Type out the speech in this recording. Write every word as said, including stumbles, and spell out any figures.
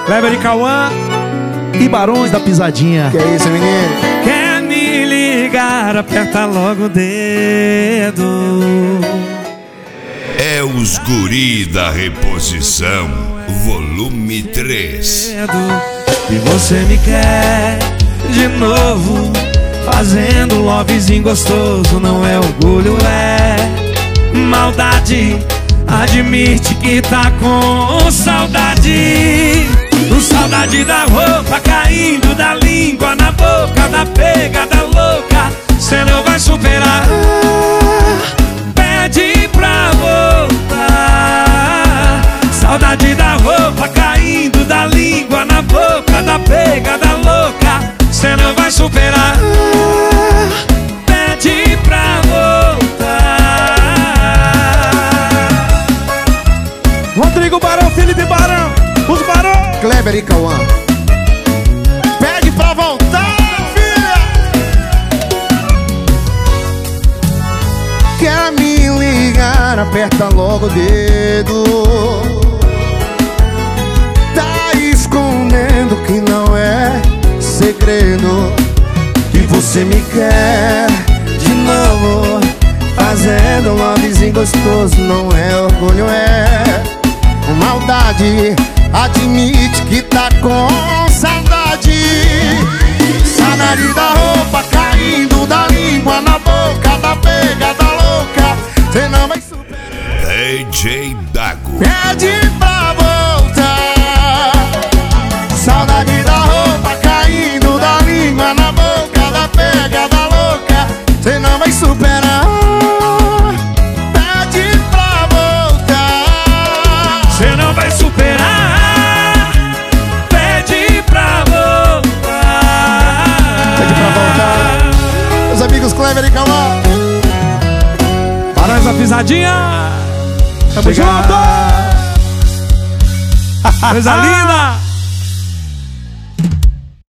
Kleber e Cauã e Barões da Pisadinha. Que é isso, menino? Quer me ligar, aperta logo o dedo. É os guri da reposição, volume três. E você me quer de novo, fazendo lovezinho gostoso. Não é orgulho, é maldade. Admite que tá com saudade. Saudade da roupa caindo, da língua na boca, da pegada louca. Cê não vai superar. Pede pra voltar. Saudade da roupa caindo, da língua na boca, da pegada louca. Cê não vai superar. Pede pra voltar. Rodrigo Barão, Felipe Barão, os Barão, Kleber e Cauã. pede pra voltar, filha. Quer me ligar, aperta logo o dedo. Tá escondendo que não é segredo, que você me quer de novo, fazendo um lovezinho gostoso. Não é orgulho, é maldade. Admite que tá com saudade. Saudade da roupa caindo, da língua na boca, da pegada louca. Cê não vai superar. D J Dago. Pede pra voltar. Saudade da roupa caindo, da língua na boca, da pegada louca. Cê não vai superar. Pede pra voltar. Cê não vai superar. Meus amigos Kleber e Cauã, Barões da Pisadinha. Tamo junto. Coisa linda.